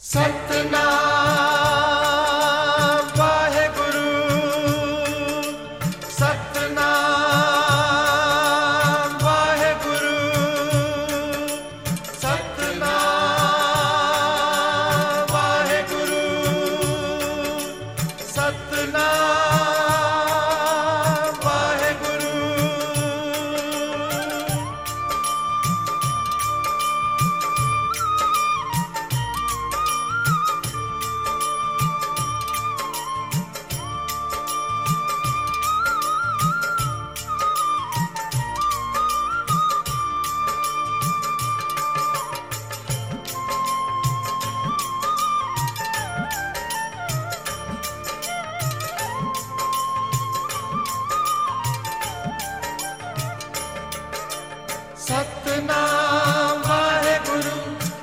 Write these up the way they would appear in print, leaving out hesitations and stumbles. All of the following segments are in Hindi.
सतनाम वाहेगुरु, सतनाम वाहेगुरु, सतनाम वाहेगुरु, सतनाम वाहेगुरु। सतनाम वाहेगुरु,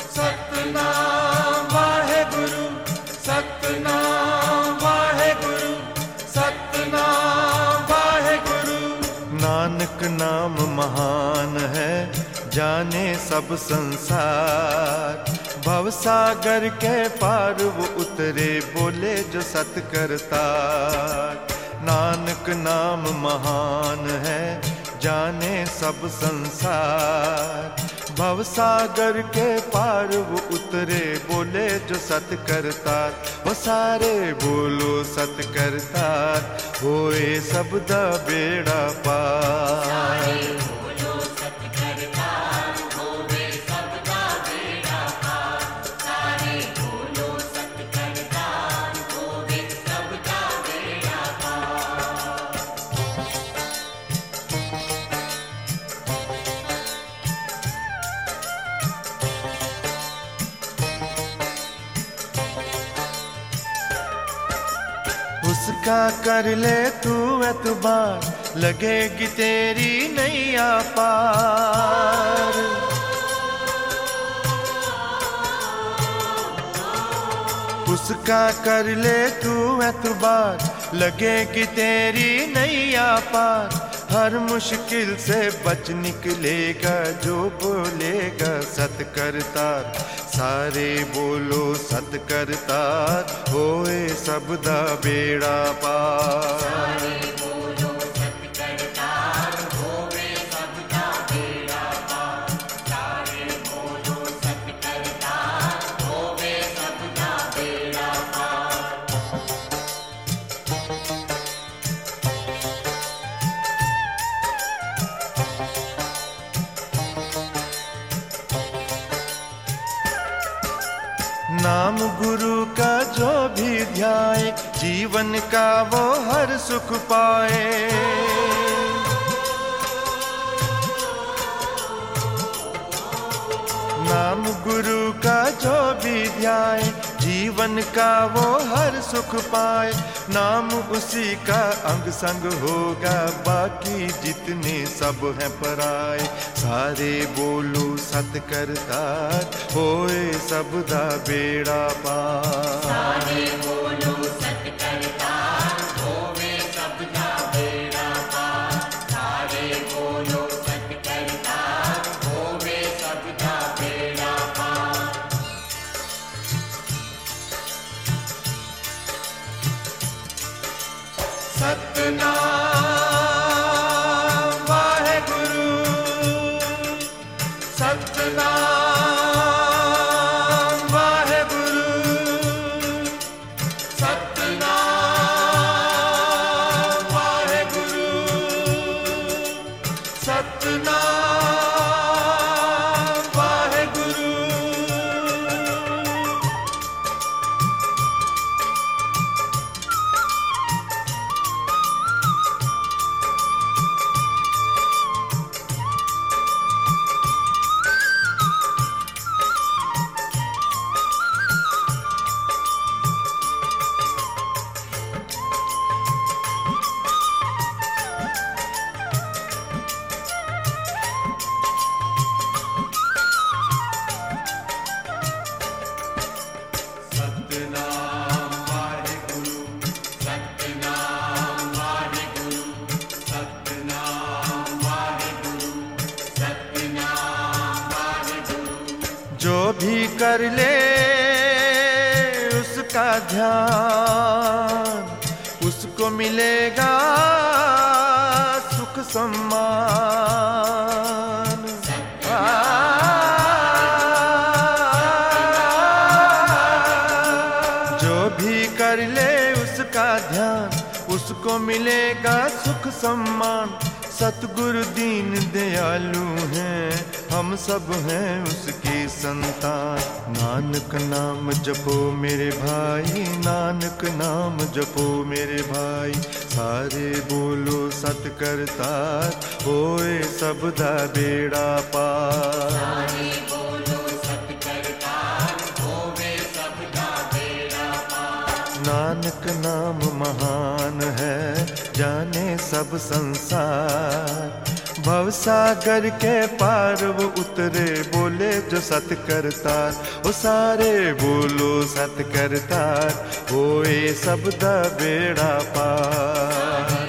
सतनाम वाहेगुरु, सतनाम वाहेगुरु, सतनाम वाहेगुरु। नानक नाम महान है, जाने सब संसार। भवसागर के पार वो उतरे, बोले जो सत करतार। नानक नाम महान है, जाने सब संसार। भवसागर के पार वो उतरे, बोले जो सत करतार। वो सारे बोलो सत करतार, होए सबदा बेड़ा पार। उसका कर ले तू एतबार, लगेगी तेरी नैया पार। उसका कर ले तू एतबार, लगेगी तेरी नैया पार। हर मुश्किल से बच निकलेगा, जो बोलेगा सत करतार। सारे बोलो सत करतार, होए सबदा बेड़ा पार। सारे बोलो सत करतार, होए सबदा बेड़ा पार। सारे बोलो सत करतार, होए सबदा बेड़ा पार। नाम गुरु का जो भी ध्याए, जीवन का वो हर सुख पाए। नाम गुरु का जो भी ध्याए, जीवन का वो हर सुख पाए। नाम उसी का अंग संग होगा, बाकी जितने सब हैं पराए। सारे बोलो सत करतार, होए सबदा बेड़ा पार। सारे बोलो सत करतार, होए सबदा बेड़ा पार। सारे बोलो सत करतार, होए सबदा बेड़ा पार। सतनाम वाहेगुरु, सतनाम वाहेगुरु, सतनाम वाहेगुरु, सतनाम वाहेगुरु। जो भी कर ले उसका ध्यान, उसको मिलेगा सुख सम्मान। जो भी कर ले उसका ध्यान, उसको मिलेगा सुख सम्मान। सतगुरु दीन दयालु हैं, हम सब हैं उसकी संतान। नानक नाम जपो मेरे भाई, नानक नाम जपो मेरे भाई। सारे बोलो सत करतार, होए सबदा बेड़ा पार। सारे बोलो सत करतार, होए सबदा बेड़ा पार। नानक नाम महान है, जाने सब संसार। भवसागर के पार वो उतरे, बोले जो सत करतार। ओ सारे बोलो सत करतार, होए सबदा बेड़ा पार।